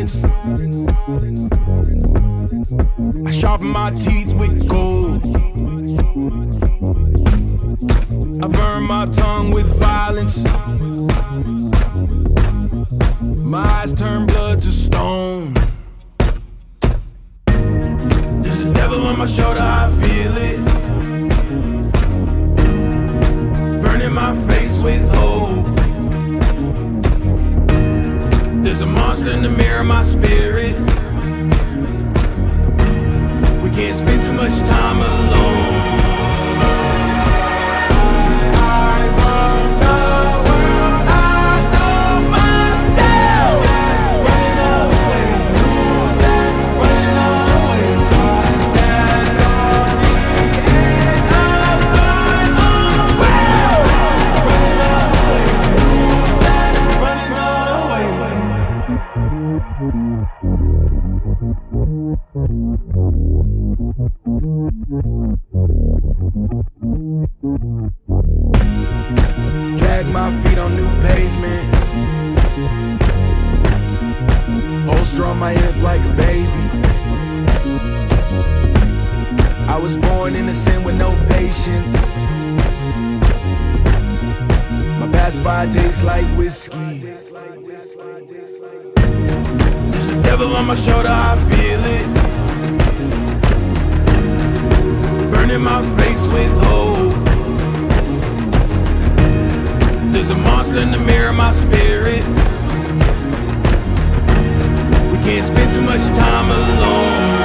violence. I sharpen my teeth with gold. I burn my tongue with violence. My eyes turn blood to stone. There's a devil on my shoulder, I feel it. Burning my face with hope. There's a monster in the mirror of my spirit. We can't spend too much time alone. Drag my feet on new pavement. Holster on my hip like a baby. I was born innocent with no patience. My past five tastes like whiskey. There's a devil on my shoulder, I feel it. Burning my face with hope. There's a monster in the mirror of my spirit. We can't spend too much time alone.